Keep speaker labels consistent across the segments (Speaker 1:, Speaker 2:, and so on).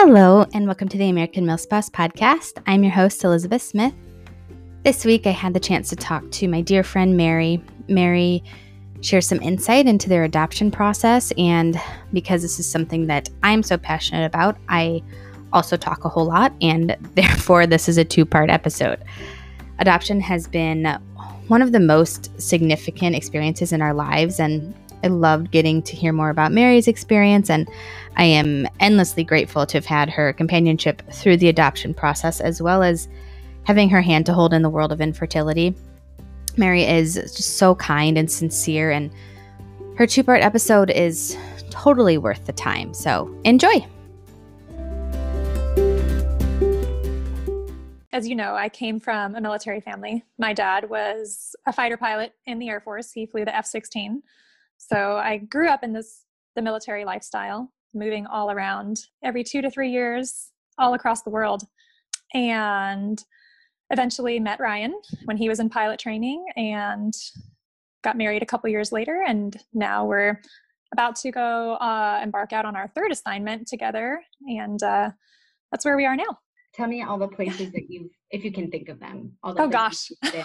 Speaker 1: Hello, and welcome to the American Milspouse podcast. I'm your host, Elizabeth Smith. This week, I had the chance to talk to my dear friend, Mary. Mary shares some insight into their adoption process, and because this is something that I'm so passionate about, I also talk a whole lot, and therefore, this is a two-part episode. Adoption has been one of the most significant experiences in our lives, and I loved getting to hear more about Mary's experience, and I am endlessly grateful to have had her companionship through the adoption process, as well as having her hand to hold in the world of infertility. Mary is just so kind and sincere, and her two-part episode is totally worth the time, so enjoy!
Speaker 2: As you know, I came from a military family. My dad was a fighter pilot in the Air Force. He flew the F-16. So I grew up in the military lifestyle, moving all around every 2 to 3 years, all across the world. And eventually met Ryan when he was in pilot training and got married a couple years later. And now we're about to go embark out on our third assignment together. And that's where we are now.
Speaker 1: Tell me all the places that if you can think of them.
Speaker 2: Oh gosh.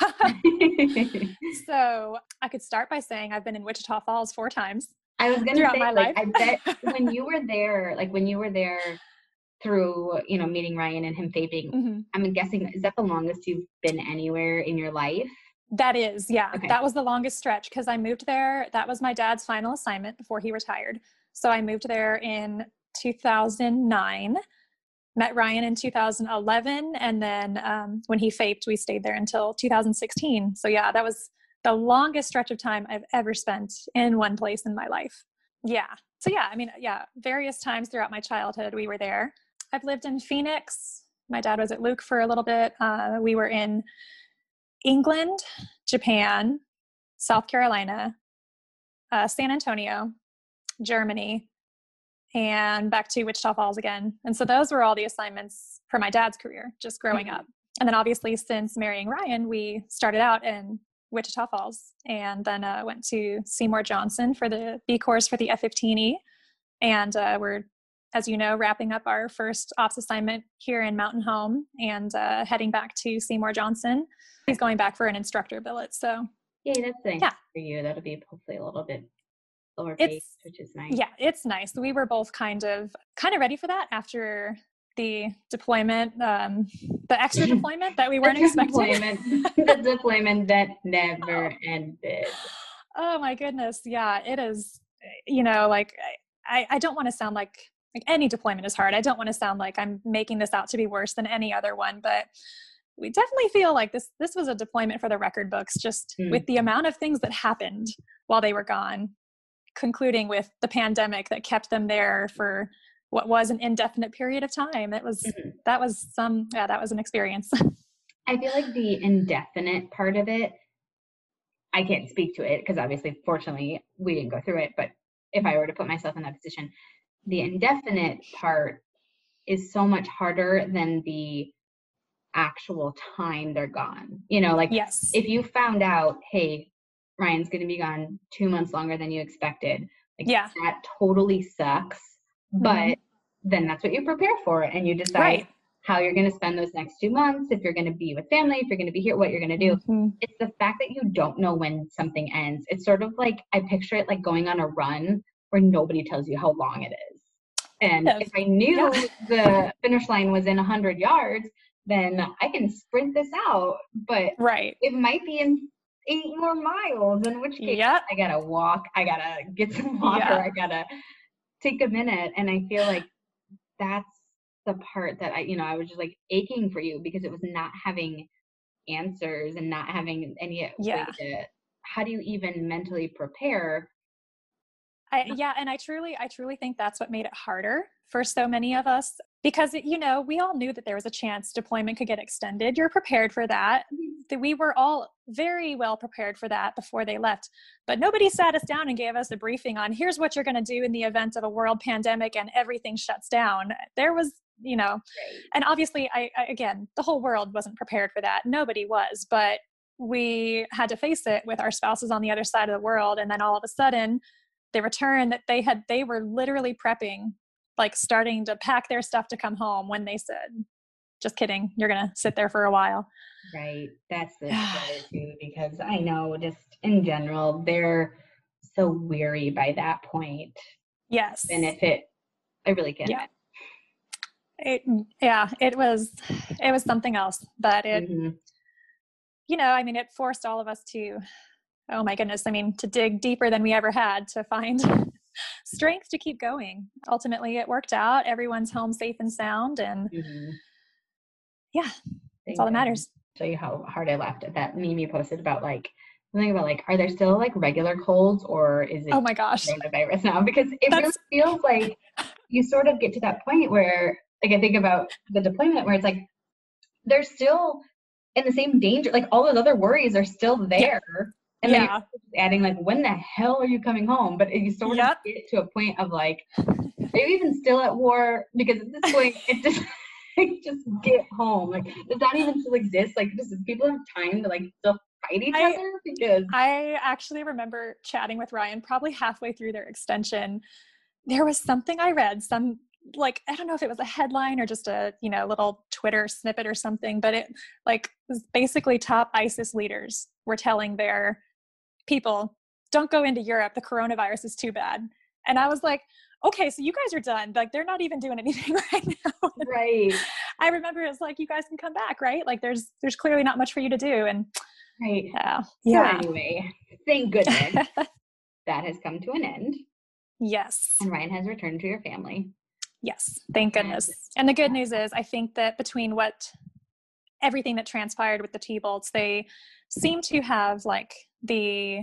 Speaker 2: So I could start by saying I've been in Wichita Falls 4 times.
Speaker 1: I was going to say,
Speaker 2: life.
Speaker 1: I bet when you were there through, meeting Ryan and him vaping,
Speaker 2: mm-hmm.
Speaker 1: I'm guessing, is that the longest you've been anywhere in your life?
Speaker 2: That is, yeah.
Speaker 1: Okay.
Speaker 2: That was the longest stretch because I moved there. That was my dad's final assignment before he retired. So I moved there in 2009. Met Ryan in 2011, and then when he vaped, we stayed there until 2016. So yeah, that was the longest stretch of time I've ever spent in one place in my life. Yeah. So yeah, various times throughout my childhood, we were there. I've lived in Phoenix. My dad was at Luke for a little bit. We were in England, Japan, South Carolina, San Antonio, Germany, and back to Wichita Falls again. And so those were all the assignments for my dad's career, just growing up. And then obviously since marrying Ryan, we started out in Wichita Falls and then went to Seymour Johnson for the B course for the F-15E. And we're, as you know, wrapping up our first ops assignment here in Mountain Home and heading back to Seymour Johnson. He's going back for an instructor billet. So
Speaker 1: yay, that's nice for you. That'll be hopefully a little bit lower pace, which is nice.
Speaker 2: Yeah, it's nice. We were both kind of ready for that after the deployment, the extra deployment that we weren't expecting.
Speaker 1: The deployment that never ended.
Speaker 2: Oh my goodness. Yeah, it is, I don't want to sound like any deployment is hard. I don't want to sound like I'm making this out to be worse than any other one, but we definitely feel like this was a deployment for the record books, just with the amount of things that happened while they were gone, concluding with the pandemic that kept them there for what was an indefinite period of time. That was an experience.
Speaker 1: I feel like the indefinite part of it, I can't speak to it because obviously, fortunately, we didn't go through it. But if I were to put myself in that position, the indefinite part is so much harder than the actual time they're gone.
Speaker 2: Yes.
Speaker 1: If you found out, hey, Ryan's going to be gone 2 months longer than you expected. That totally sucks. But then that's what you prepare for. And you decide how you're going to spend those next 2 months, if you're going to be with family, if you're going to be here, what you're going to do. It's the fact that you don't know when something ends. It's sort of like, I picture it like going on a run where nobody tells you how long it is. And if I knew the finish line was in 100 yards, then I can sprint this out. But it might be in 8 more miles, in which case I gotta walk, I gotta get some water, I gotta take a minute. And I feel like that's the part that I was just like aching for you, because it was not having answers and not having any way to, how do you even mentally prepare?
Speaker 2: And I truly think that's what made it harder for so many of us, because, we all knew that there was a chance deployment could get extended. You're prepared for that. We were all very well prepared for that before they left, but nobody sat us down and gave us a briefing on, here's what you're going to do in the event of a world pandemic and everything shuts down. There was, and obviously again, the whole world wasn't prepared for that. Nobody was, but we had to face it with our spouses on the other side of the world. And then all of a sudden, the return that they were literally prepping like starting to pack their stuff to come home when they said, just kidding, you're going to sit there for a while.
Speaker 1: Right. That's the scary too, because I know just in general, they're so weary by that point.
Speaker 2: Yes.
Speaker 1: And I really get
Speaker 2: it. It was something else, but it, you know, I mean, it forced all of us to, oh my goodness, I mean, to dig deeper than we ever had to find strength to keep going. Ultimately, it worked out. Everyone's home safe and sound. And yeah, that's all that matters.
Speaker 1: Show you how hard I laughed at that meme you posted about like, something about like, are there still like regular colds or is it
Speaker 2: oh my gosh
Speaker 1: coronavirus now? Because it really feels like you sort of get to that point where, like, I think about the deployment where it's like, they're still in the same danger. Like all those other worries are still there. And then you're adding like, when the hell are you coming home? But you sort of get to a point of like, are you even still at war? Because at this point, it just, just get home. Like, does that even still exist? Like, does people have time to like still fight each other? Because
Speaker 2: I actually remember chatting with Ryan probably halfway through their extension. There was something I read, like, I don't know if it was a headline or just a, you know, little Twitter snippet or something, but it like was basically top ISIS leaders were telling their people, don't go into Europe. The coronavirus is too bad. And I was like, okay, so you guys are done. Like, they're not even doing anything right now.
Speaker 1: Right.
Speaker 2: I remember it's like, you guys can come back, right? Like there's clearly not much for you to do. And
Speaker 1: right.
Speaker 2: So
Speaker 1: anyway, thank goodness that has come to an end.
Speaker 2: Yes.
Speaker 1: And Ryan has returned to your family.
Speaker 2: Yes. Thank goodness. And the good news is, I think that between everything that transpired with the T-Bolts, they seem to have like the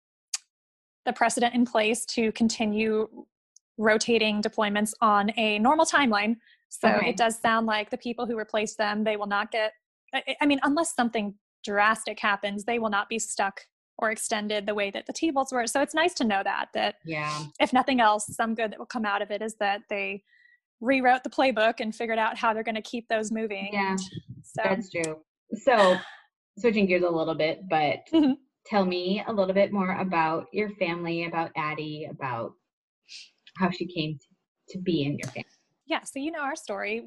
Speaker 2: precedent in place to continue rotating deployments on a normal timeline. So it does sound like the people who replace them, they will not get, I mean, unless something drastic happens, they will not be stuck or extended the way that the T-Bolts were. So it's nice to know that if nothing else, some good that will come out of it is that they rewrote the playbook and figured out how they're going to keep those moving.
Speaker 1: Yeah, so that's true. So switching gears a little bit, but tell me a little bit more about your family, about Addie, about how she came to be in your family.
Speaker 2: Yeah, so you know our story.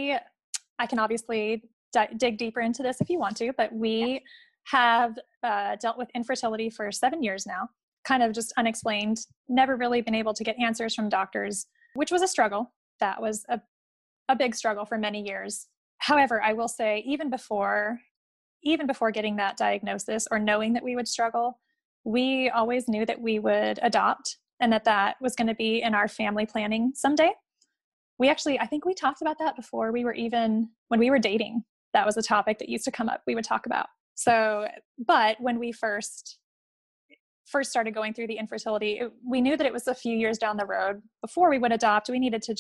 Speaker 2: I can obviously dig deeper into this if you want to, but we have dealt with infertility for 7 years now, kind of just unexplained, never really been able to get answers from doctors, which was a struggle. That was a big struggle for many years. However, I will say even before getting that diagnosis or knowing that we would struggle, we always knew that we would adopt and that was going to be in our family planning someday. I think we talked about that before when we were dating. That was a topic that used to come up, we would talk about. So, but when we first started going through the infertility, we knew that it was a few years down the road before we would adopt. We needed to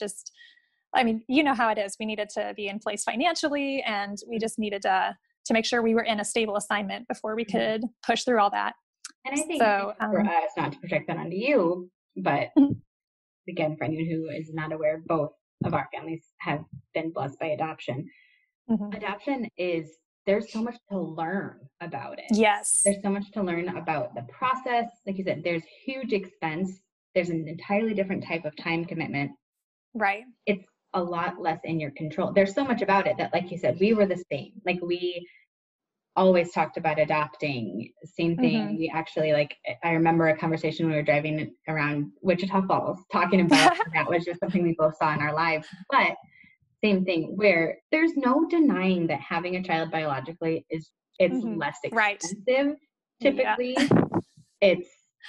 Speaker 2: you know how it is. We needed to be in place financially, and we just needed to make sure we were in a stable assignment before we could push through all that.
Speaker 1: And I think for us, not to project that onto you, but again, for anyone who is not aware, both of our families have been blessed by adoption. Adoption there's so much to learn about it.
Speaker 2: Yes.
Speaker 1: There's so much to learn about the process. Like you said, there's huge expense. There's an entirely different type of time commitment.
Speaker 2: Right.
Speaker 1: It's a lot less in your control. There's so much about it that, like you said, we were the same. Like we always talked about adopting. Same thing. We actually, like, I remember a conversation when we were driving around Wichita Falls talking about that was just something we both saw in our lives. But same thing where there's no denying that having a child biologically it's less expensive. Typically, it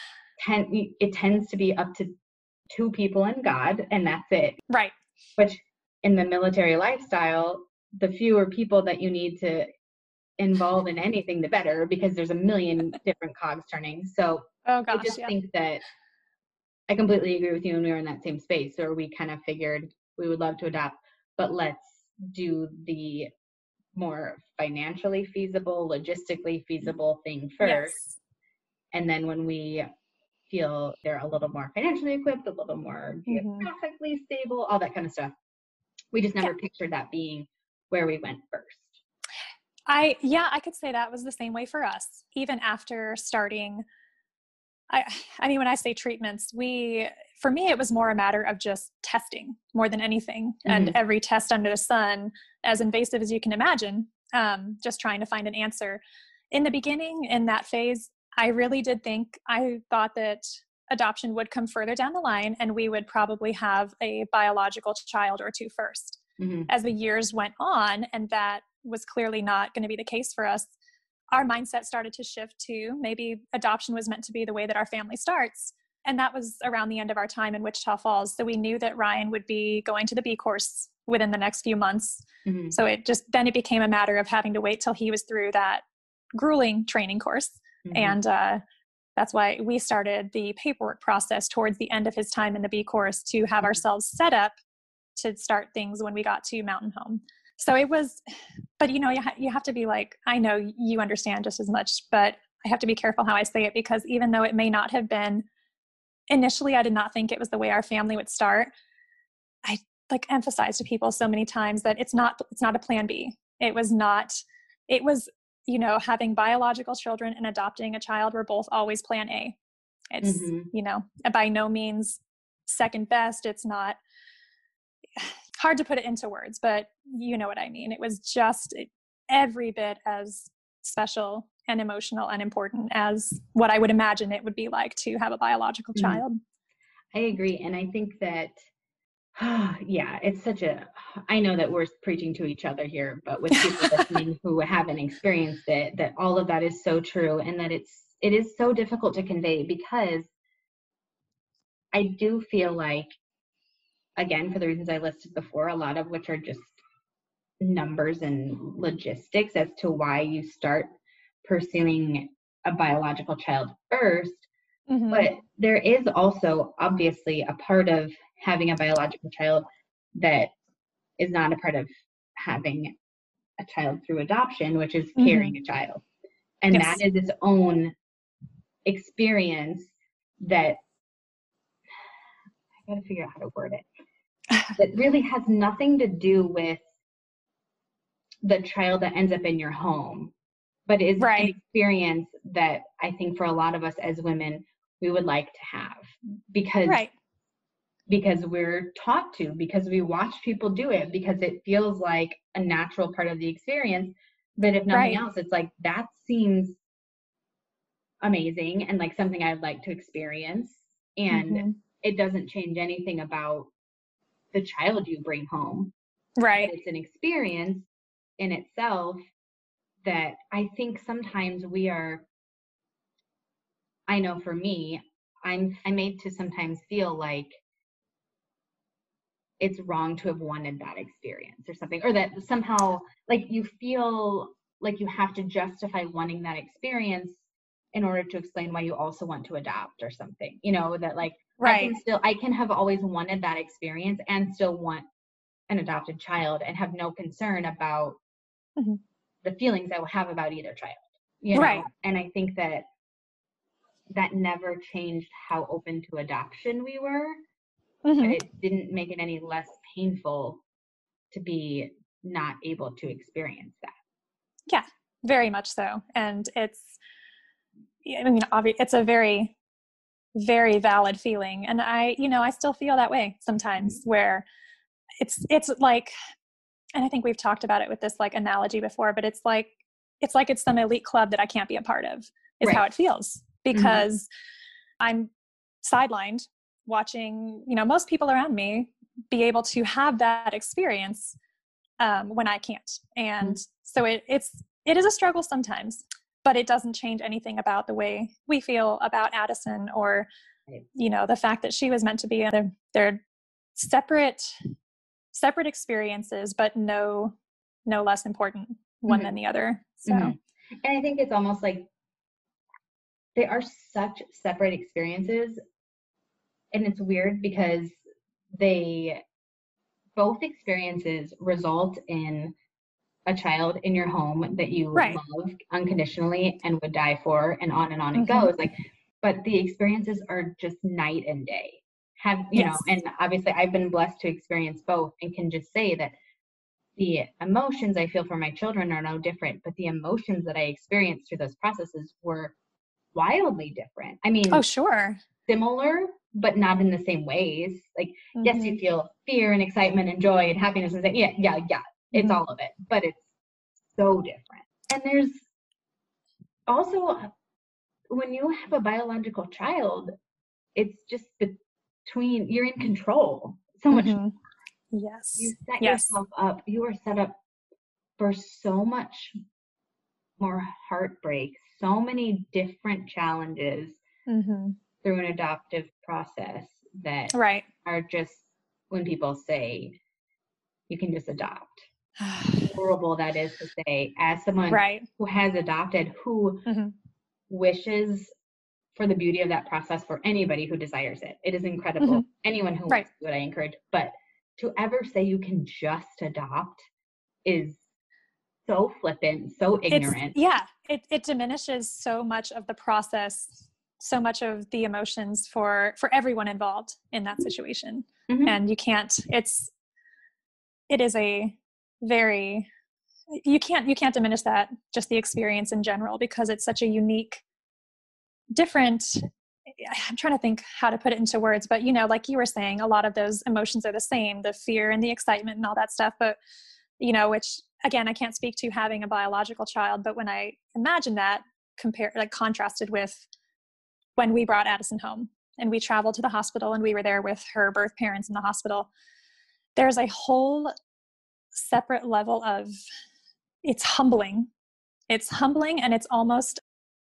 Speaker 1: tends to be up to 2 people and God, and that's it.
Speaker 2: Right.
Speaker 1: Which in the military lifestyle, the fewer people that you need to involve in anything, the better, because there's a million different cogs turning. So I just think that I completely agree with you, and we were in that same space where we kind of figured we would love to adopt, but let's do the more financially feasible, logistically feasible thing first. Yes. And then when we feel they're a little more financially equipped, a little more geographically stable, all that kind of stuff, we just never pictured that being where we went first.
Speaker 2: I could say that was the same way for us. Even after starting, I mean, when I say treatments, for me, it was more a matter of just testing more than anything. And every test under the sun, as invasive as you can imagine, just trying to find an answer. In the beginning, in that phase, I thought that adoption would come further down the line and we would probably have a biological child or two first. As the years went on, and that was clearly not going to be the case for us, our mindset started to shift to maybe adoption was meant to be the way that our family starts. And that was around the end of our time in Wichita Falls. So we knew that Ryan would be going to the B course within the next few months. So it became a matter of having to wait till he was through that grueling training course. And that's why we started the paperwork process towards the end of his time in the B course to have ourselves set up to start things when we got to Mountain Home. So it was, but you have to be like, I know you understand just as much, but I have to be careful how I say it, because even though it may not have been initially, I did not think it was the way our family would start. I emphasized to people so many times that it's not a plan B. It was, having biological children and adopting a child were both always plan A. It's, by no means second best. It's not hard to put it into words, but you know what I mean. It was just every bit as special and emotional and important as what I would imagine it would be like to have a biological child.
Speaker 1: I agree. And I think that, it's I know that we're preaching to each other here, but with people listening who haven't experienced it, that all of that is so true, and that it is so difficult to convey, because I do feel like, again, for the reasons I listed before, a lot of which are just numbers and logistics as to why you start pursuing a biological child first. But there is also obviously a part of having a biological child that is not a part of having a child through adoption, which is carrying a child. And that is its own experience that I got to figure out how to word it. That really has nothing to do with the child that ends up in your home, but is an experience that I think for a lot of us as women, we would like to have, because we're taught to, because we watch people do it, because it feels like a natural part of the experience. But if nothing else, it's like, that seems amazing and like something I'd like to experience. And it doesn't change anything about the child you bring home. But it's an experience in itself that I think sometimes I know for me, I'm made to sometimes feel like it's wrong to have wanted that experience or something, or that somehow like you feel like you have to justify wanting that experience in order to explain why you also want to adopt or something, that like, I can have always wanted that experience and still want an adopted child and have no concern about the feelings I will have about either child, know? And I think that never changed how open to adoption we were, but it didn't make it any less painful to be not able to experience that.
Speaker 2: Yeah, very much so. And it's a very, very valid feeling. And I still feel that way sometimes, where it's like, and I think we've talked about it with this like analogy before, but it's like it's some elite club that I can't be a part of, is how it feels, because I'm sidelined watching, most people around me be able to have that experience when I can't. And so it is a struggle sometimes, but it doesn't change anything about the way we feel about Addison, or, the fact that she was meant to be they're separate experiences, but no less important one than the other. So,
Speaker 1: and I think it's almost like they are such separate experiences, and it's weird because both experiences result in a child in your home that you love unconditionally and would die for, and on it goes. Like, but the experiences are just night and day. And obviously I've been blessed to experience both, and can just say that the emotions I feel for my children are no different, but the emotions that I experienced through those processes were wildly different. I mean,
Speaker 2: oh, sure.
Speaker 1: Similar, but not in the same ways. Like, yes, you feel fear and excitement and joy and happiness and yeah, it's all of it, but it's so different. And there's also, when you have a biological child, it's just you're in control so much.
Speaker 2: Yes.
Speaker 1: You set yourself up, you are set up for so much more heartbreak, so many different challenges through an adoptive process that are just, when people say you can just adopt, horrible that is to say, as someone who has adopted, who wishes for the beauty of that process for anybody who desires it. It is incredible. Anyone who wants to do it, I encourage. But to ever say you can just adopt is so flippant, so ignorant.
Speaker 2: It diminishes so much of the process, so much of the emotions for everyone involved in that situation. And you can't, it is a very, you can't diminish that, just the experience in general, because it's such a unique, different, I'm trying to think how to put it into words, but like you were saying, a lot of those emotions are the same, the fear and the excitement and all that stuff, but which, again, I can't speak to having a biological child, but when I imagine that contrasted with when we brought Addison home and we traveled to the hospital and we were there with her birth parents in the hospital, there's a whole separate level of, it's humbling. It's humbling, and it's almost,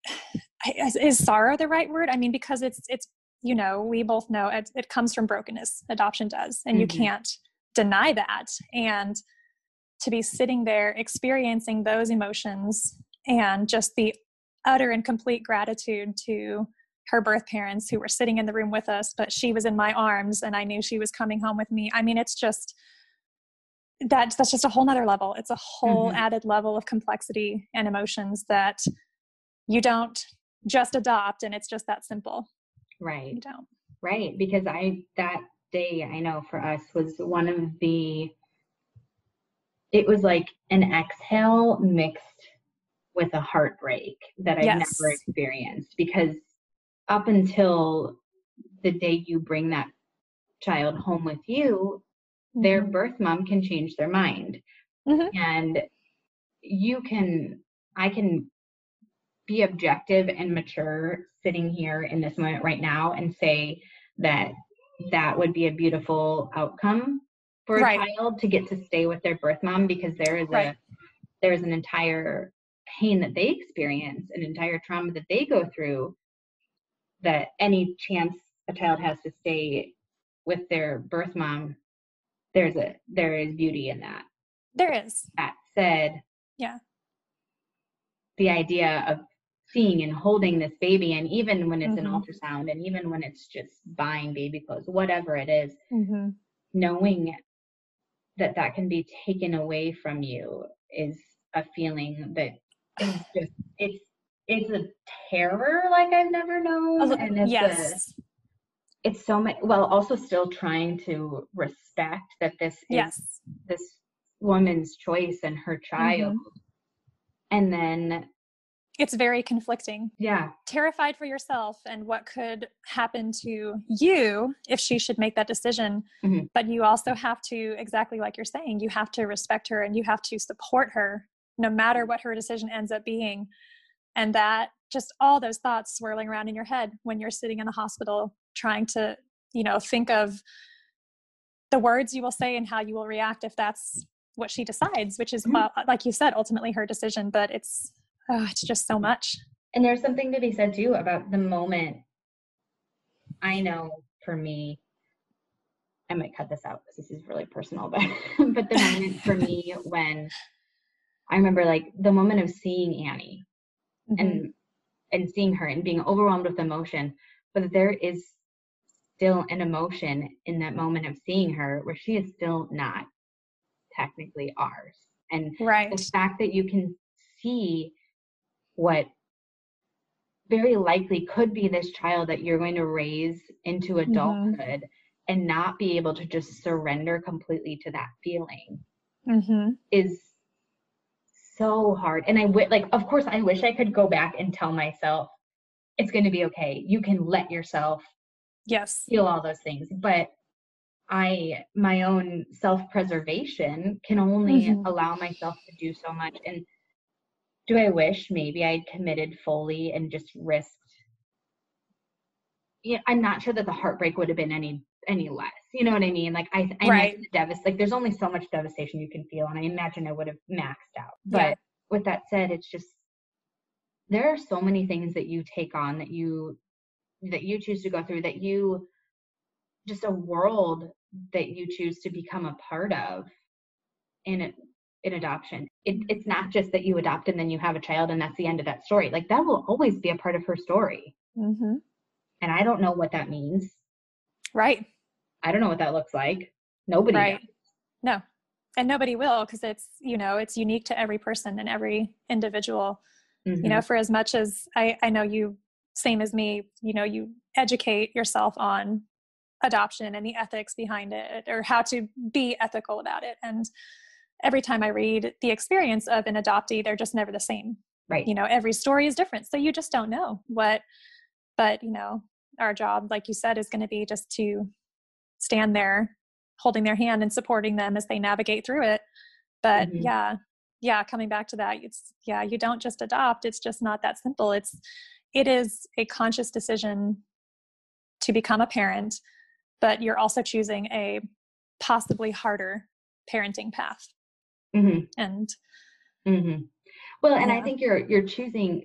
Speaker 2: is sorrow the right word? I mean, because it's we both know it comes from brokenness. Adoption does, and you can't deny that. And to be sitting there experiencing those emotions and just the utter and complete gratitude to her birth parents who were sitting in the room with us, but she was in my arms and I knew she was coming home with me. I mean, it's just, that's just a whole nother level. It's a whole added level of complexity and emotions that you don't just adopt and it's just that simple.
Speaker 1: Right.
Speaker 2: You don't.
Speaker 1: Right. Because that day, I know for us, was one of it was like an exhale mixed with a heartbreak that I've never experienced, because up until the day you bring that child home with you, their birth mom can change their mind. And I can be objective and mature sitting here in this moment right now and say that would be a beautiful outcome for a child to get to stay with their birth mom, because there is an entire pain that they experience, an entire trauma that they go through, that any chance a child has to stay with their birth mom, there is beauty in that.
Speaker 2: There is.
Speaker 1: That said, the idea of seeing and holding this baby, and even when it's an ultrasound, and even when it's just buying baby clothes, whatever it is, knowing that can be taken away from you is a feeling that is just, it's a terror like I've never known. And it's so much, well, also still trying to respect that this is this woman's choice and her child. And then
Speaker 2: it's very conflicting. Terrified for yourself and what could happen to you if she should make that decision. But you also have to, exactly like you're saying, you have to respect her and you have to support her no matter what her decision ends up being. And that, just all those thoughts swirling around in your head when you're sitting in the hospital trying to, think of the words you will say and how you will react if that's what she decides, which is, well, like you said, ultimately her decision, but it's just so much.
Speaker 1: And there's something to be said too about the moment. I know for me, I might cut this out because this is really personal, but the moment for me when I remember, like, the moment of seeing Annie and seeing her and being overwhelmed with emotion, but there is still an emotion in that moment of seeing her where she is still not technically ours. And the fact that you can see what very likely could be this child that you're going to raise into adulthood and not be able to just surrender completely to that feeling is so hard. And of course, I wish I could go back and tell myself, it's going to be okay. You can let yourself
Speaker 2: Yes.
Speaker 1: feel all those things. But my own self-preservation can only allow myself to do so much. And do I wish maybe I'd committed fully and just risked? Yeah, I'm not sure that the heartbreak would have been any less. You know what I mean? Like I imagine like there's only so much devastation you can feel, and I imagine I would have maxed out. But with that said, it's just there are so many things that you take on that you choose to go through, that you just a world that you choose to become a part of in adoption. It's not just that you adopt and then you have a child and that's the end of that story. Like that will always be a part of her story. And I don't know what that means.
Speaker 2: Right.
Speaker 1: I don't know what that looks like. Nobody
Speaker 2: does.
Speaker 1: No.
Speaker 2: And nobody will, because it's, it's unique to every person and every individual. For as much as I know you, same as me, you educate yourself on adoption and the ethics behind it, or how to be ethical about it. And every time I read the experience of an adoptee, they're just never the same.
Speaker 1: Right.
Speaker 2: Every story is different. So you just don't know what, but our job, like you said, is going to be just to stand there holding their hand and supporting them as they navigate through it. But coming back to that, you don't just adopt. It's just not that simple. It is a conscious decision to become a parent, but you're also choosing a possibly harder parenting path. And
Speaker 1: well, and I think you're choosing.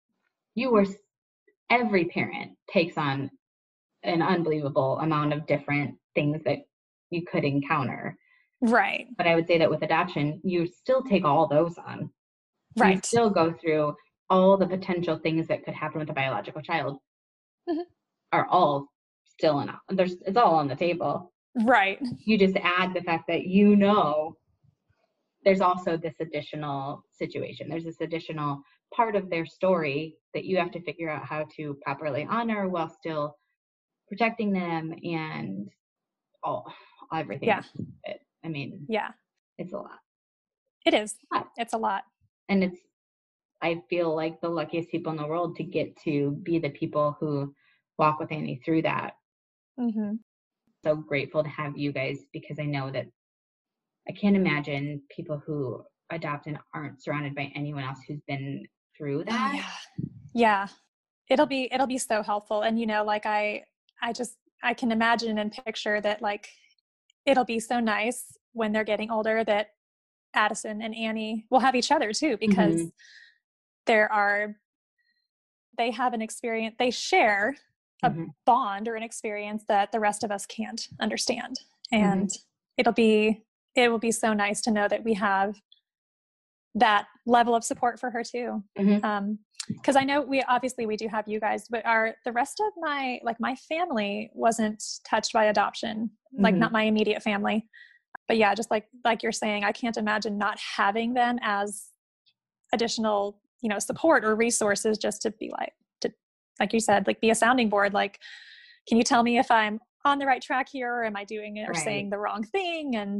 Speaker 1: Every parent takes on an unbelievable amount of different things that you could encounter.
Speaker 2: Right.
Speaker 1: But I would say that with adoption, you still take all those on.
Speaker 2: Right.
Speaker 1: You still go through all the potential things that could happen with a biological child are all still it's all on the table.
Speaker 2: Right.
Speaker 1: You just add the fact that there's also this additional situation. There's this additional part of their story that you have to figure out how to properly honor while still protecting them and everything.
Speaker 2: Yeah.
Speaker 1: I mean, it's a lot.
Speaker 2: It is. It's a lot.
Speaker 1: And I feel like the luckiest people in the world to get to be the people who walk with Annie through that. So grateful to have you guys, because I know that I can't imagine people who adopt and aren't surrounded by anyone else who's been through that.
Speaker 2: Oh, yeah. It'll be so helpful. And, like I can imagine and picture that, like, it'll be so nice when they're getting older that Addison and Annie will have each other too, because they have an experience, they share a bond or an experience that the rest of us can't understand. And it will be so nice to know that we have that level of support for her too. Because I know we do have you guys, but the rest of my family wasn't touched by adoption, like not my immediate family. But yeah, just like you're saying, I can't imagine not having them as additional, support or resources, just to be like you said, like be a sounding board. Like, can you tell me if I'm on the right track here, or am I doing it or saying the wrong thing? And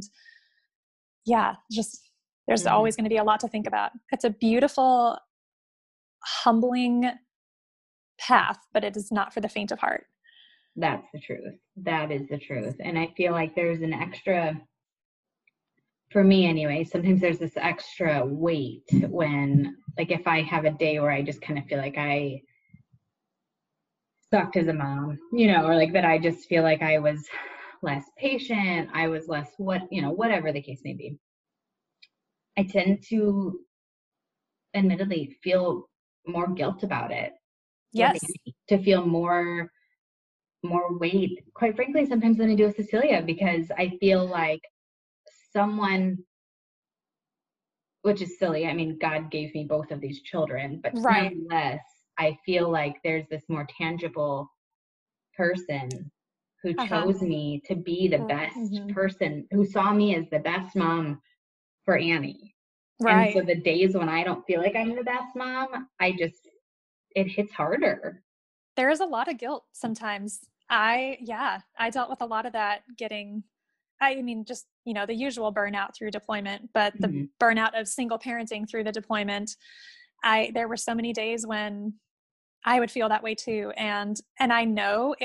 Speaker 2: there's always going to be a lot to think about. It's a beautiful, humbling path, but it is not for the faint of heart.
Speaker 1: That's the truth. That is the truth. And I feel like there's an extra, for me anyway, sometimes there's this extra weight when, like, if I have a day where I just kind of feel like I sucked as a mom, or like that I just feel like I was less patient, I was less whatever the case may be. I tend to admittedly feel more guilt about it.
Speaker 2: Yes.
Speaker 1: To feel more weight, quite frankly, sometimes than I do with Cecilia, because I feel like someone, which is silly. I mean, God gave me both of these children, but nonetheless, I feel like there's this more tangible person who chose me to be the best person, who saw me as the best mom for Annie. Right. And so the days when I don't feel like I'm the best mom, it hits harder.
Speaker 2: There is a lot of guilt sometimes. I dealt with a lot of that just, the usual burnout through deployment, but the burnout of single parenting through the deployment. There were so many days when I would feel that way too. And I know,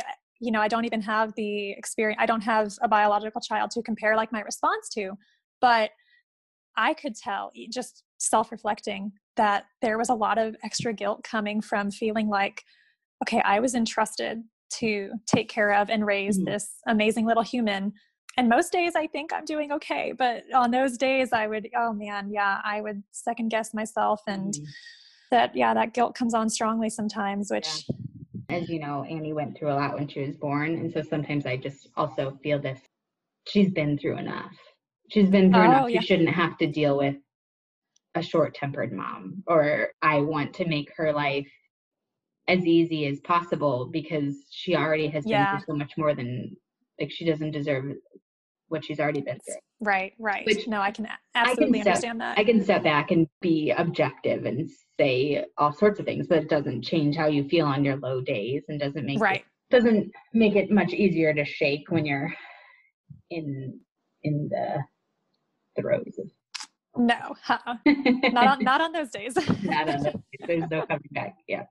Speaker 2: I don't even have the experience. I don't have a biological child to compare like my response to, but I could tell, just self-reflecting, that there was a lot of extra guilt coming from feeling like, okay, I was entrusted to take care of and raise this amazing little human. And most days I think I'm doing okay. But on those days I would, I would second guess myself. And that guilt comes on strongly sometimes, which...
Speaker 1: As you know, Annie went through a lot when she was born. And so sometimes I just also feel this, she's been through enough. She's been through enough. She shouldn't have to deal with a short-tempered mom, or I want to make her life as easy as possible because she already has been through so much more than, like, she doesn't deserve what she's already been through.
Speaker 2: Right. Which, no, I can absolutely understand that.
Speaker 1: I can step back and be objective and say all sorts of things, but it doesn't change how you feel on your low days, and doesn't make it much easier to shake when you're in the throes of...
Speaker 2: No, not on those days.
Speaker 1: Not on those days. There's no coming back. Yeah.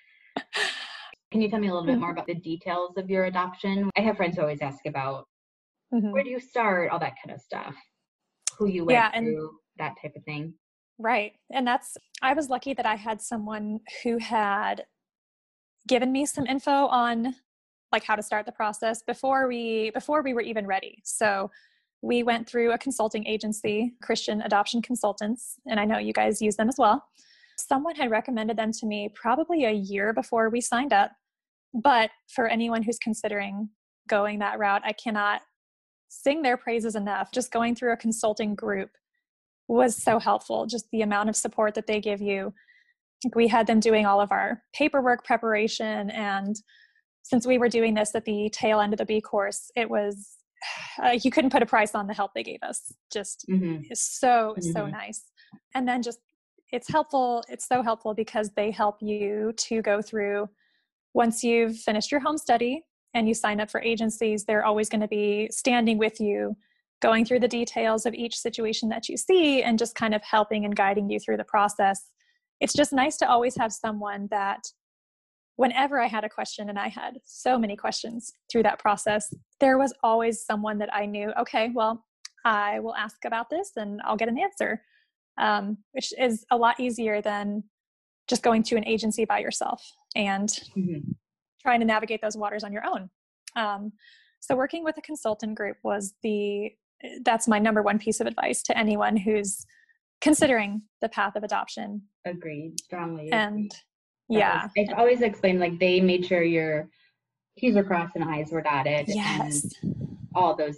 Speaker 1: Can you tell me a little bit more about the details of your adoption? I have friends who always ask about where do you start, all that kind of stuff, who you went through, that type of thing.
Speaker 2: Right. And I was lucky that I had someone who had given me some info on like how to start the process before we were even ready. So we went through a consulting agency, Christian Adoption Consultants, and I know you guys use them as well. Someone had recommended them to me probably a year before we signed up. But for anyone who's considering going that route, I cannot sing their praises enough. Just going through a consulting group was so helpful. Just the amount of support that they give you. We had them doing all of our paperwork preparation. And since we were doing this at the tail end of the B course, it was, you couldn't put a price on the help they gave us. Just is so nice. And then just, it's helpful. It's so helpful because they help you to go through, once you've finished your home study and you sign up for agencies, they're always going to be standing with you, going through the details of each situation that you see and just kind of helping and guiding you through the process. It's just nice to always have someone that whenever I had a question, and I had so many questions through that process, there was always someone that I knew, okay, well, I will ask about this and I'll get an answer, which is a lot easier than just going to an agency by yourself and trying to navigate those waters on your own. So working with a consultant group that's my number one piece of advice to anyone who's considering the path of adoption.
Speaker 1: Agreed. Strongly.
Speaker 2: And
Speaker 1: I've always explained, like, they made sure your T's were crossed and I's were dotted.
Speaker 2: Yes.
Speaker 1: And all those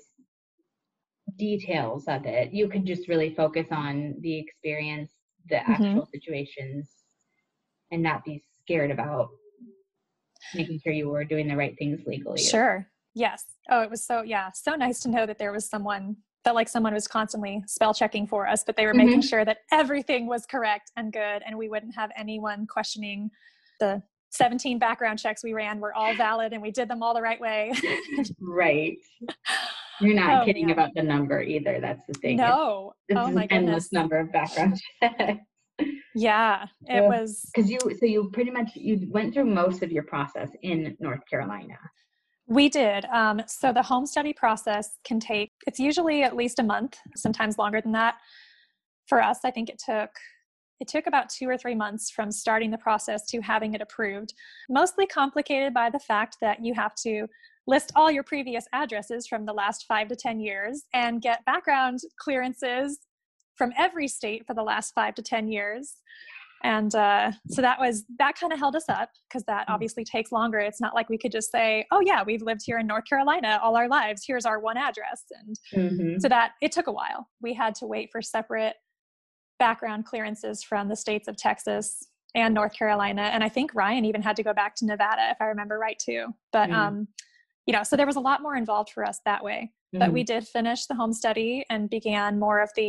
Speaker 1: details of it. You could just really focus on the experience, the actual situations, and not be scared about making sure you were doing the right things legally.
Speaker 2: Sure. Yes. Oh, it was so nice to know that there was someone was constantly spell checking for us, but they were making sure that everything was correct and good, and we wouldn't have anyone questioning the 17 background checks we ran were all valid and we did them all the right way.
Speaker 1: Right. You're not kidding about the number either. That's the thing.
Speaker 2: No.
Speaker 1: It's an endless number of background checks.
Speaker 2: Yeah, it was.
Speaker 1: Because you pretty much, you went through most of your process in North Carolina.
Speaker 2: We did. So the home study process it's usually at least a month, sometimes longer than that. For us, I think it took about 2 or 3 months from starting the process to having it approved, mostly complicated by the fact that you have to list all your previous addresses from the last 5 to 10 years and get background clearances from every state for the last 5 to 10 years. And so that kind of held us up because that obviously takes longer. It's not like we could just say, oh yeah, we've lived here in North Carolina all our lives. Here's our one address. And so that it took a while. We had to wait for separate background clearances from the states of Texas and North Carolina. And I think Ryan even had to go back to Nevada, if I remember right too. But, so there was a lot more involved for us that way. But we did finish the home study and began more of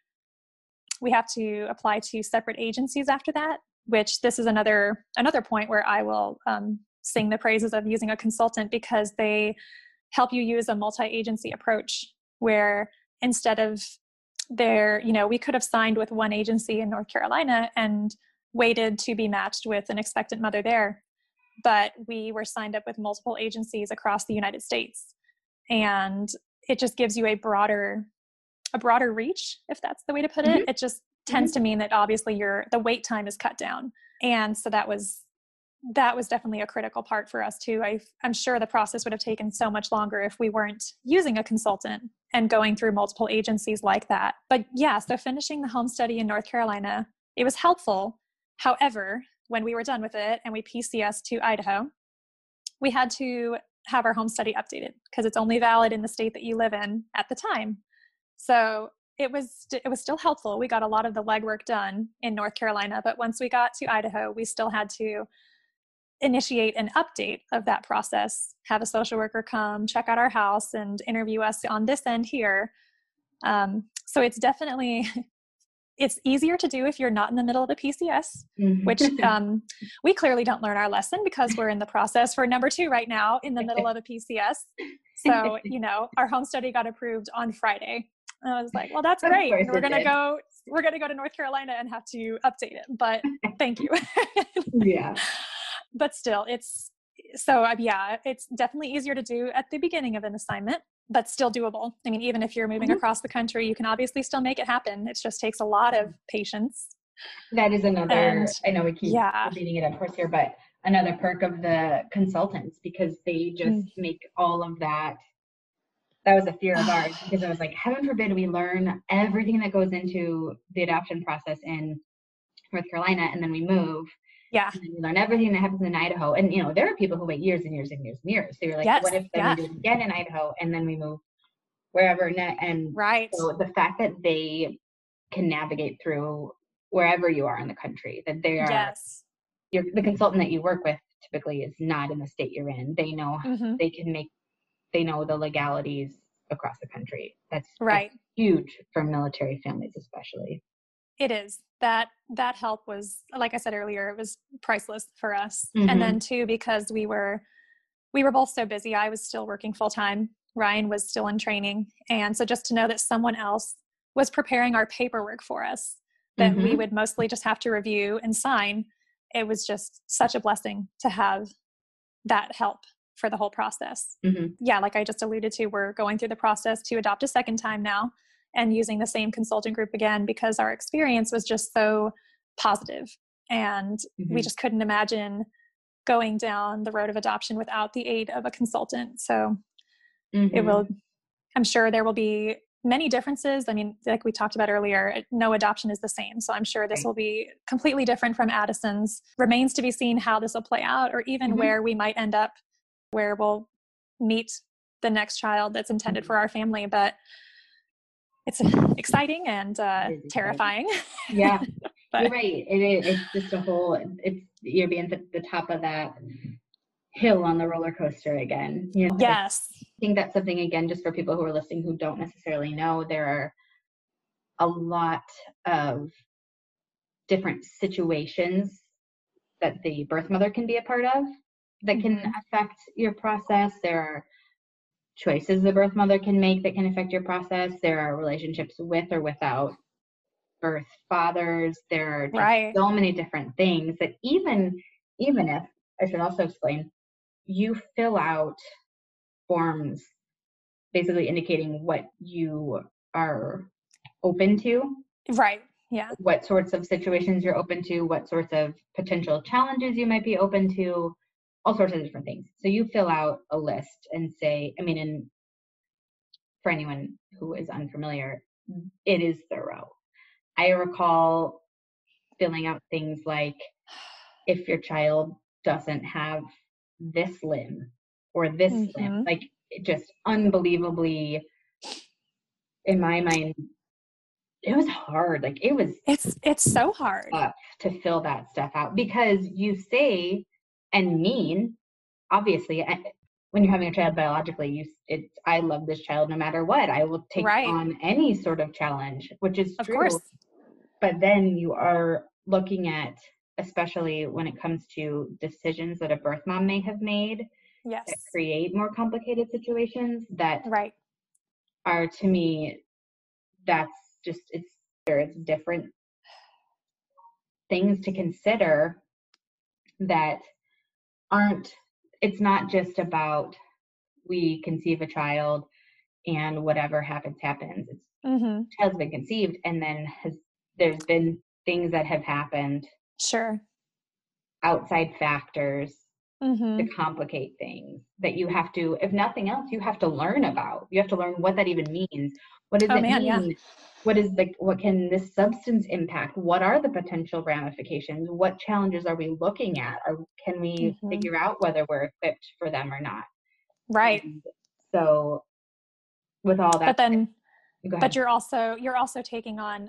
Speaker 2: we have to apply to separate agencies after that, which this is another point where I will sing the praises of using a consultant, because they help you use a multi-agency approach where instead of we could have signed with one agency in North Carolina and waited to be matched with an expectant mother there. but we were signed up with multiple agencies across the United States. And it just gives you a broader reach, if that's the way to put it.
Speaker 1: Mm-hmm.
Speaker 2: It just tends to mean that obviously the wait time is cut down. And so that was definitely a critical part for us too. I'm sure the process would have taken so much longer if we weren't using a consultant and going through multiple agencies like that. But yeah, so finishing the home study in North Carolina, it was helpful. However, when we were done with it and we PCS to Idaho, we had to have our home study updated because it's only valid in the state that you live in at the time. So it was still helpful. We got a lot of the legwork done in North Carolina, but once we got to Idaho, we still had to initiate an update of that process, have a social worker come check out our house and interview us on this end here. So it's definitely, it's easier to do if you're not in the middle of the PCS, which we clearly don't learn our lesson because we're in the process for number 2 right now in the middle of a PCS. So, our home study got approved on Friday. And I was like, well, that's great. We're going to go to North Carolina and have to update it, but thank you.
Speaker 1: Yeah.
Speaker 2: But still, it's definitely easier to do at the beginning of an assignment, but still doable. I mean, even if you're moving across the country, you can obviously still make it happen. It just takes a lot of patience.
Speaker 1: That is another, I know we keep beating it up course here, but another perk of the consultants, because they just make all of that. That was a fear of ours, because I was like, heaven forbid we learn everything that goes into the adoption process in North Carolina, and then we move.
Speaker 2: Yeah.
Speaker 1: And then you learn everything that happens in Idaho. And, there are people who wait years and years and years and years. So you're like, what if then we do it again in Idaho and then we move wherever? And so the fact that they can navigate through wherever you are in the country, that they are, the consultant that you work with typically is not in the state you're in. They know they know the legalities across the country. That's huge for military families, especially.
Speaker 2: It is. That help was, like I said earlier, it was priceless for us. And then too, because we were both so busy. I was still working full time. Ryan was still in training. And so just to know that someone else was preparing our paperwork for us, that we would mostly just have to review and sign, it was just such a blessing to have that help for the whole process. Yeah, like I just alluded to, we're going through the process to adopt a second time now, and using the same consultant group again, because our experience was just so positive. And we just couldn't imagine going down the road of adoption without the aid of a consultant. So I'm sure there will be many differences. I mean, like we talked about earlier, no adoption is the same. So I'm sure this will be completely different from Addison's. Remains to be seen how this will play out, or even where we might end up, where we'll meet the next child that's intended for our family. But it's exciting and terrifying.
Speaker 1: Yeah, you're right. It's just you're being at the top of that hill on the roller coaster again.
Speaker 2: Yes.
Speaker 1: I think that's something, again, just for people who are listening who don't necessarily know, there are a lot of different situations that the birth mother can be a part of that can affect your process. There are choices the birth mother can make that can affect your process. There are relationships with or without birth fathers. There are so many different things that even if, I should also explain, you fill out forms basically indicating what you are open to.
Speaker 2: Right. Yeah.
Speaker 1: What sorts of situations you're open to, what sorts of potential challenges you might be open to, all sorts of different things. So you fill out a list and say, and for anyone who is unfamiliar, it is thorough. I recall filling out things like, if your child doesn't have this limb or this limb, like, just unbelievably, in my mind, it was hard. Like,
Speaker 2: it's so hard
Speaker 1: to fill that stuff out, because you say and mean, obviously, when you're having a child biologically, I love this child no matter what. I will take on any sort of challenge, which is true. Of course. But then you are looking at, especially when it comes to decisions that a birth mom may have made that create more complicated situations that are, to me, that's just, it's different things to consider that it's not just about we conceive a child and whatever happens. It's child's been conceived, and then there's been things that have happened.
Speaker 2: Sure.
Speaker 1: Outside factors to complicate things that you have to, if nothing else, you have to learn about. You have to learn what that even means. What does it mean? Yeah. What can this substance impact? What are the potential ramifications? What challenges are we looking at? Or can we figure out whether we're equipped for them or not?
Speaker 2: Right.
Speaker 1: And so with all that,
Speaker 2: but you're also taking on,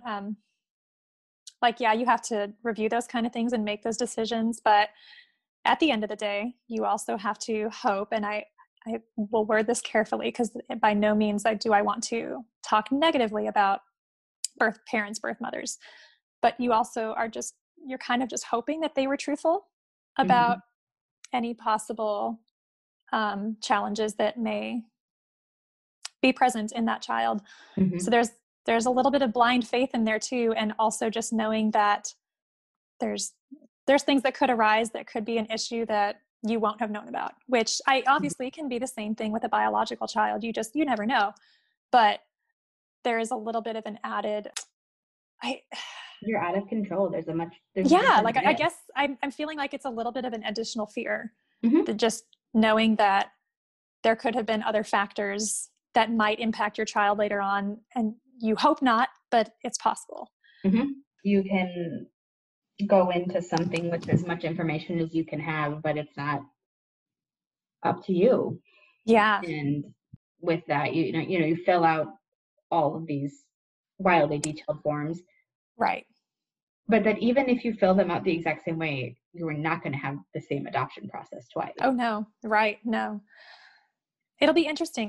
Speaker 2: you have to review those kind of things and make those decisions. But at the end of the day, you also have to hope, and I will word this carefully because by no means do I want to talk negatively about birth mothers, but you also you're kind of just hoping that they were truthful about any possible challenges that may be present in that child. So there's a little bit of blind faith in there too, and also just knowing that there's things that could arise that could be an issue that you won't have known about, which I obviously can be the same thing with a biological child. You never know, but there is a little bit of an added,
Speaker 1: you're out of control.
Speaker 2: I guess I'm feeling like it's a little bit of an additional fear, that just knowing that there could have been other factors that might impact your child later on, and you hope not, but it's possible.
Speaker 1: You can go into something with as much information as you can have, but it's not up to you.
Speaker 2: Yeah.
Speaker 1: And with that, you fill out all of these wildly detailed forms.
Speaker 2: Right.
Speaker 1: But that even if you fill them out the exact same way, you are not going to have the same adoption process twice.
Speaker 2: Oh, no. Right. No. It'll be interesting.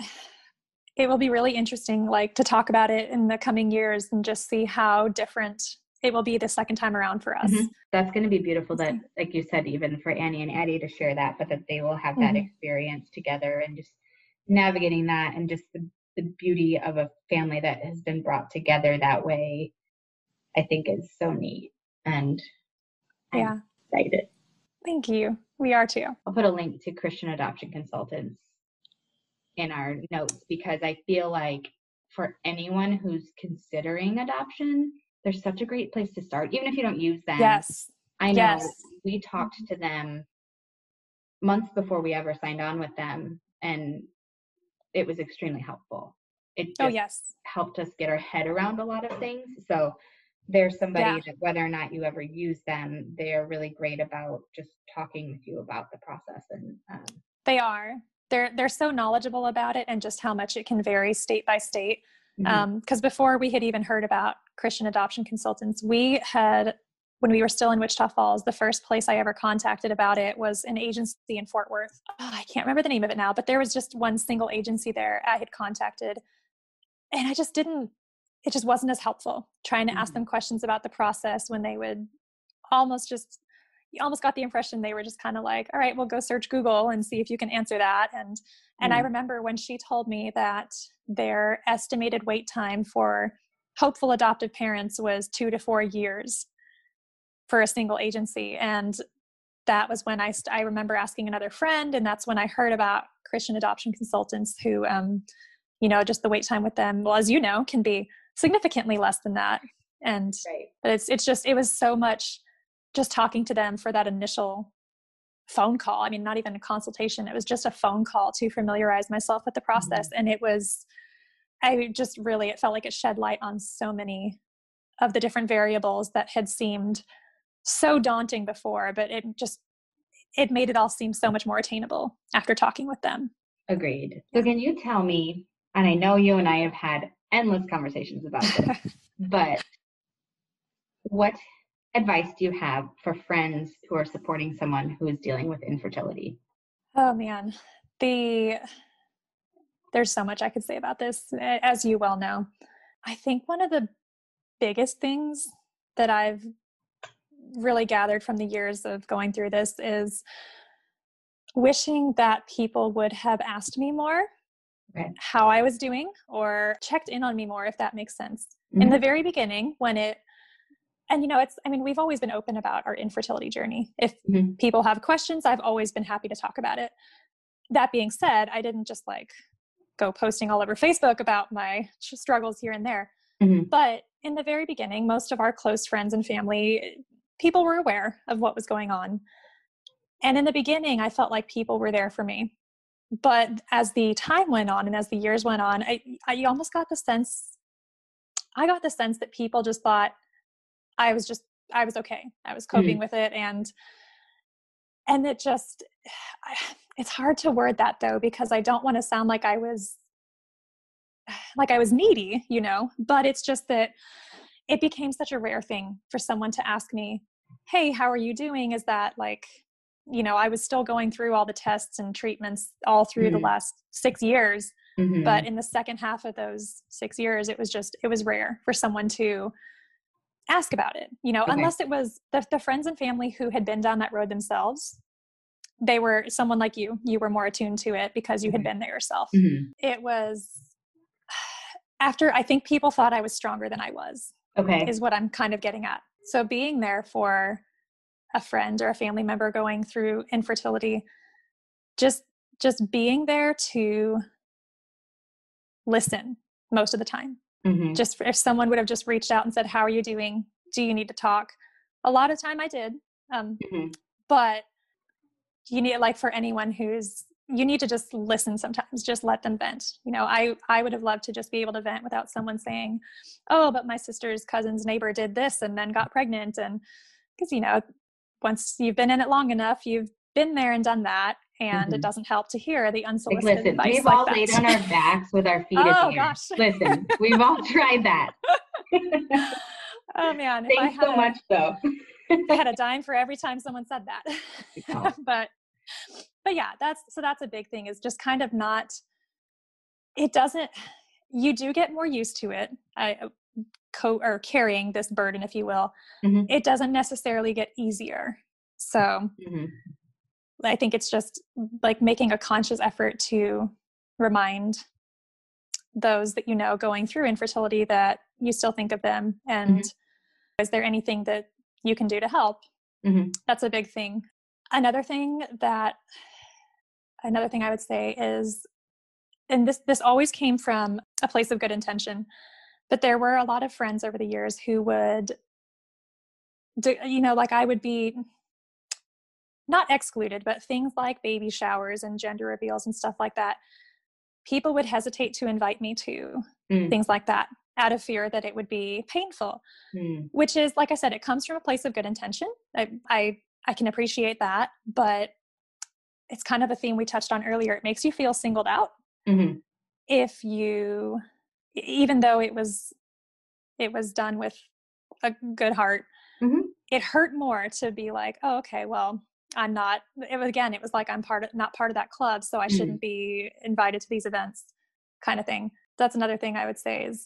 Speaker 2: It will be really interesting, to talk about it in the coming years and just see how different it will be the second time around for us.
Speaker 1: That's going to be beautiful that, like you said, even for Annie and Addie to share that, but that they will have that experience together, and just navigating that, and just the beauty of a family that has been brought together that way, I think is so neat. And I'm excited.
Speaker 2: Thank you. We are too.
Speaker 1: I'll put a link to Christian Adoption Consultants in our notes, because I feel like for anyone who's considering adoption, there's such a great place to start, even if you don't use them.
Speaker 2: Yes.
Speaker 1: I know we talked to them months before we ever signed on with them, and it was extremely helpful. It just helped us get our head around a lot of things. So there's somebody that, whether or not you ever use them, they are really great about just talking with you about the process. And
Speaker 2: they are. They're so knowledgeable about it, and just how much it can vary state by state. Because before we had even heard about Christian Adoption Consultants, we had, when we were still in Wichita Falls, the first place I ever contacted about it was an agency in Fort Worth. I can't remember the name of it now, but there was just one single agency there I had contacted, and it just wasn't as helpful trying to ask them questions about the process, when they would you almost got the impression they were just kind of like, all right, we'll go search Google and see if you can answer that. And I remember when she told me that their estimated wait time for hopeful adoptive parents was 2 to 4 years for a single agency. And that was when I remember asking another friend, and that's when I heard about Christian Adoption Consultants, who, just the wait time with them, well, as you know, can be significantly less than that. And but it was so much just talking to them for that initial phone call. I mean, not even a consultation. It was just a phone call to familiarize myself with the process. And it felt like it shed light on so many of the different variables that had seemed so daunting before, but it made it all seem so much more attainable after talking with them.
Speaker 1: Agreed. So can you tell me, and I know you and I have had endless conversations about this, but what advice do you have for friends who are supporting someone who is dealing with infertility?
Speaker 2: Oh man, there's so much I could say about this, as you well know. I think one of the biggest things that I've really gathered from the years of going through this is wishing that people would have asked me more how I was doing, or checked in on me more, if that makes sense. In the very beginning, And, we've always been open about our infertility journey. If
Speaker 1: Mm-hmm.
Speaker 2: people have questions, I've always been happy to talk about it. That being said, I didn't just go posting all over Facebook about my struggles here and there.
Speaker 1: Mm-hmm.
Speaker 2: But in the very beginning, most of our close friends and family, people were aware of what was going on. And in the beginning, I felt like people were there for me. But as the time went on and as the years went on, I almost got the sense, that people just thought I was okay. I was coping with it. And it just, it's hard to word that though, because I don't want to sound like I was needy, but it's just that it became such a rare thing for someone to ask me, hey, how are you doing? Is that I was still going through all the tests and treatments all through the last 6 years.
Speaker 1: Mm-hmm.
Speaker 2: But in the second half of those 6 years, it was rare for someone to ask about it,
Speaker 1: Okay.
Speaker 2: unless it was the friends and family who had been down that road themselves. They were someone like you were more attuned to it because you had been there yourself.
Speaker 1: Mm-hmm.
Speaker 2: It was after, I think people thought I was stronger than I was, is what I'm kind of getting at. So being there for a friend or a family member going through infertility, just being there to listen most of the time.
Speaker 1: Mm-hmm.
Speaker 2: Just if someone would have just reached out and said, how are you doing? Do you need to talk? A lot of time I did. But you need, for anyone you need to just listen sometimes, just let them vent. I would have loved to just be able to vent without someone saying, oh, but my sister's cousin's neighbor did this and then got pregnant. And because, once you've been in it long enough, you've been there and done that. And it doesn't help to hear the unsolicited advice.
Speaker 1: We've all laid on our backs with our feet in the air.
Speaker 2: Gosh.
Speaker 1: Listen, we've all tried that.
Speaker 2: Oh man.
Speaker 1: Thanks so much though.
Speaker 2: I had a dime for every time someone said that. But yeah, that's a big thing, is just kind of you do get more used to it. Or carrying this burden, if you will.
Speaker 1: Mm-hmm.
Speaker 2: It doesn't necessarily get easier. So I think it's just making a conscious effort to remind those that going through infertility that you still think of them, and is there anything that you can do to help? That's a big thing. Another thing I would say is, and this always came from a place of good intention, but there were a lot of friends over the years who would do, I would be not excluded, but things like baby showers and gender reveals and stuff like that. People would hesitate to invite me to things like that out of fear that it would be painful, which is, like I said, it comes from a place of good intention. I can appreciate that, but it's kind of a theme we touched on earlier. It makes you feel singled out. If you, even though it was done with a good heart, it hurt more to be like, oh, okay, well, I'm not, it was like, I'm not part of that club, so I shouldn't be invited to these events, kind of thing. That's another thing I would say is,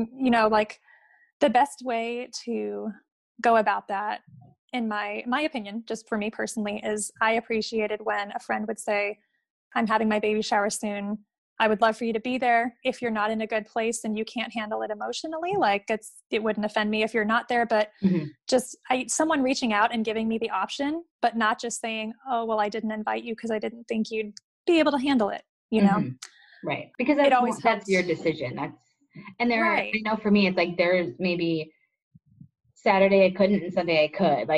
Speaker 2: the best way to go about that, in my opinion, just for me personally, is I appreciated when a friend would say, I'm having my baby shower soon. I would love for you to be there. If you're not in a good place and you can't handle it emotionally, it wouldn't offend me if you're not there, but just someone reaching out and giving me the option, but not just saying, oh, well, I didn't invite you because I didn't think you'd be able to handle it,
Speaker 1: Right. Because that's your decision. I know for me, it's there's maybe Saturday I couldn't and Sunday I could.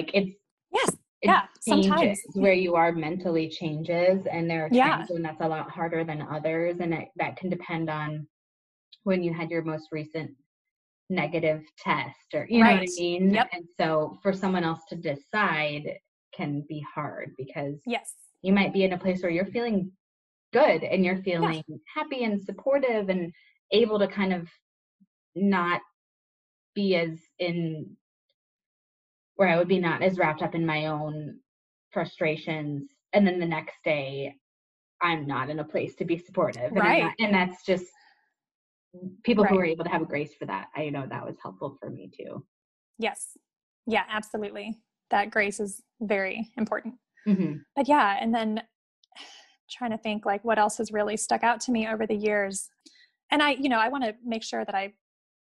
Speaker 1: It
Speaker 2: sometimes
Speaker 1: where you are mentally changes, and there are times when that's a lot harder than others, and that can depend on when you had your most recent negative test, or you know what I mean.
Speaker 2: Yep.
Speaker 1: And so for someone else to decide can be hard, because you might be in a place where you're feeling good and you're feeling happy and supportive and able to kind of not be as in where I would be not as wrapped up in my own frustrations. And then the next day I'm not in a place to be supportive. And that's just people who are able to have a grace for that. I know that was helpful for me too.
Speaker 2: Yes. Yeah, absolutely. That grace is very important. But and then trying to think what else has really stuck out to me over the years. And I want to make sure that I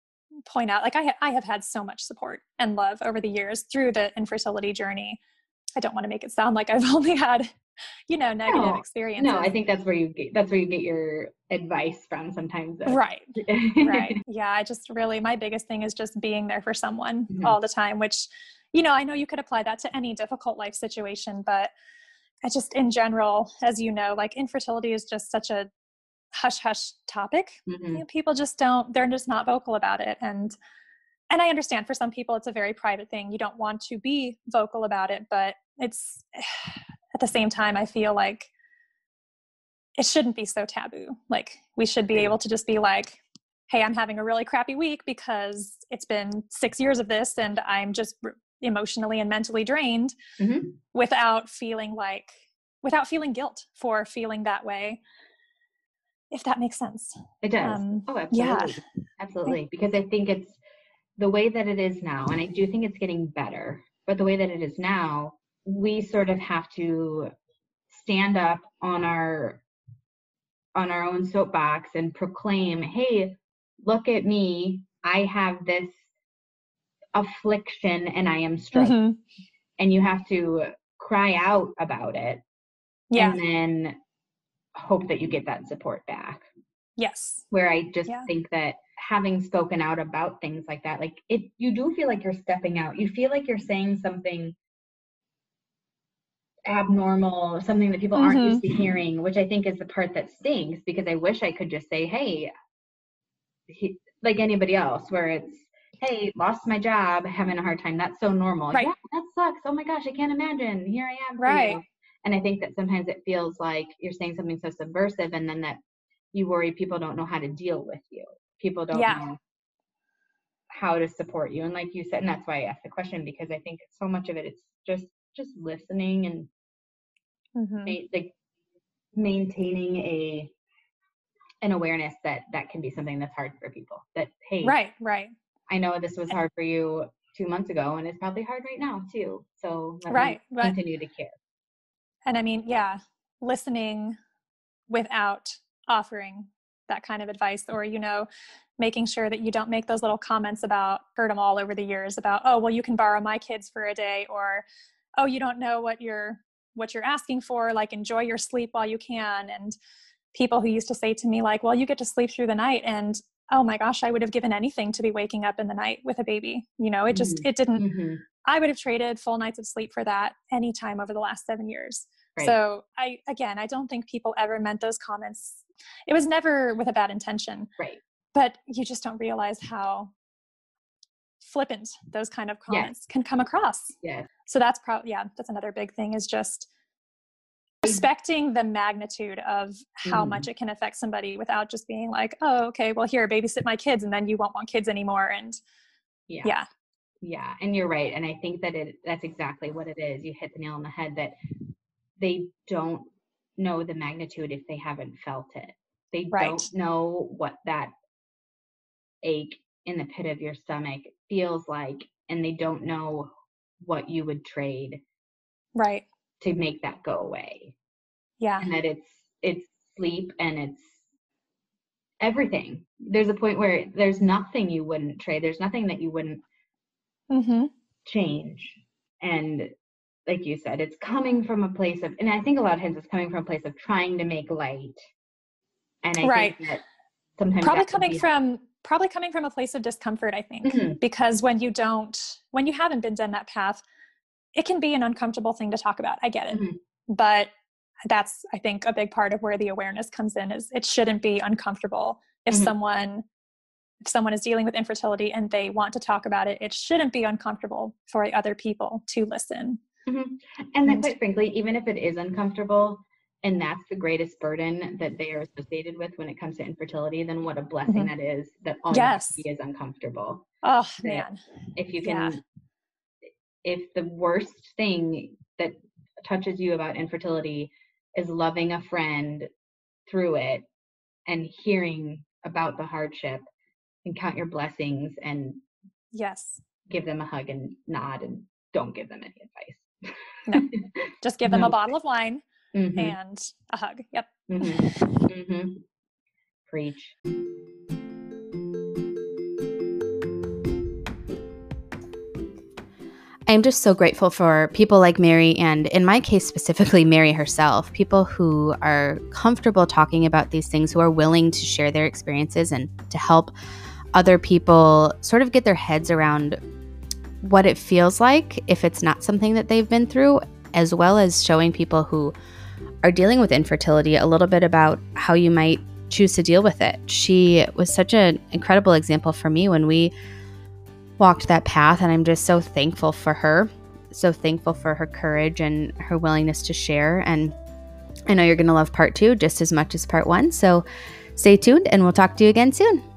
Speaker 2: point out, like I have had so much support and love over the years through the infertility journey. I don't want to make it sound like I've only had, negative experiences.
Speaker 1: No, I think that's where you get your advice from sometimes.
Speaker 2: Right. Right. Yeah. I just really, my biggest thing is just being there for someone all the time, which, I know you could apply that to any difficult life situation, but I just, in general, as you know, like infertility is just such a hush hush topic. People just they're just not vocal about it. And I understand for some people it's a very private thing. You don't want to be vocal about it, but it's at the same time, I feel like it shouldn't be so taboo. Like we should be able to just be like, hey, I'm having a really crappy week because it's been 6 years of this and I'm just emotionally and mentally drained without feeling guilt for feeling that way. If that makes sense.
Speaker 1: It does. Absolutely. Yeah. Absolutely. Because I think it's the way that it is now, and I do think it's getting better, but the way that it is now, we sort of have to stand up on our own soapbox and proclaim, hey, look at me. I have this affliction and I am struggling. And you have to cry out about it. Yeah. And then hope that you get that support back.
Speaker 2: Yes.
Speaker 1: Where I just think that having spoken out about things like that, like you do feel like you're stepping out. You feel like you're saying something abnormal, something that people aren't used to hearing, which I think is the part that stinks, because I wish I could just say, hey, like anybody else, where it's, hey, lost my job, having a hard time. That's so normal.
Speaker 2: Right.
Speaker 1: Yeah, that sucks. Oh my gosh, I can't imagine. Here I am.
Speaker 2: Right.
Speaker 1: And I think that sometimes it feels like you're saying something so subversive, and then that you worry people don't know how to deal with you. People don't know how to support you. And like you said, and that's why I asked the question, because I think so much of it, it's just listening and like maintaining an awareness that can be something that's hard for people. That, hey,
Speaker 2: right.
Speaker 1: I know this was hard for you 2 months ago, and it's probably hard right now too. So let me continue to care.
Speaker 2: And I mean, listening without offering that kind of advice, or, making sure that you don't make those little comments about, heard them all over the years about, oh, well, you can borrow my kids for a day, or, oh, you don't know what you're asking for, like, enjoy your sleep while you can. And people who used to say to me, like, well, you get to sleep through the night. And oh my gosh, I would have given anything to be waking up in the night with a baby. It didn't, I would have traded full nights of sleep for that anytime over the last 7 years. Right. So I don't think people ever meant those comments. It was never with a bad intention.
Speaker 1: Right.
Speaker 2: But you just don't realize how flippant those kind of comments can come across.
Speaker 1: Yeah.
Speaker 2: So that's that's another big thing, is just respecting the magnitude of how much it can affect somebody without just being like, oh, okay, well, here, babysit my kids, and then you won't want kids anymore. And
Speaker 1: yeah. And you're right. And I think that that's exactly what it is. You hit the nail on the head, that they don't know the magnitude if they haven't felt it. They don't know what that ache in the pit of your stomach feels like, and they don't know what you would trade to make that go away. Yeah. And that it's sleep and it's everything. There's a point where there's nothing you wouldn't trade. There's nothing that you wouldn't change. And like you said, it's coming from a place of, and I think a lot of times it's coming from a place of trying to make light. And I think that sometimes
Speaker 2: probably coming from a place of discomfort, I think, because when you haven't been down that path, it can be an uncomfortable thing to talk about. I get it. But that's, I think, a big part of where the awareness comes in, is it shouldn't be uncomfortable. If someone is dealing with infertility and they want to talk about it, it shouldn't be uncomfortable for other people to listen.
Speaker 1: And then, quite frankly, even if it is uncomfortable, and that's the greatest burden that they are associated with when it comes to infertility, then what a blessing that is, that all is uncomfortable.
Speaker 2: Oh, man.
Speaker 1: If you can, if the worst thing that touches you about infertility is loving a friend through it and hearing about the hardship, and count your blessings and give them a hug and nod, and don't give them any advice.
Speaker 2: No, just give them a bottle of wine and a hug. Yep.
Speaker 1: Preach.
Speaker 3: I'm just so grateful for people like Mary, and in my case specifically, Mary herself, people who are comfortable talking about these things, who are willing to share their experiences and to help other people sort of get their heads around what it feels like if it's not something that they've been through, as well as showing people who are dealing with infertility a little bit about how you might choose to deal with it. She was such an incredible example for me when we walked that path, and I'm just so thankful for her, so thankful for her courage and her willingness to share. And I know you're going to love part 2 just as much as part 1, so stay tuned and we'll talk to you again soon.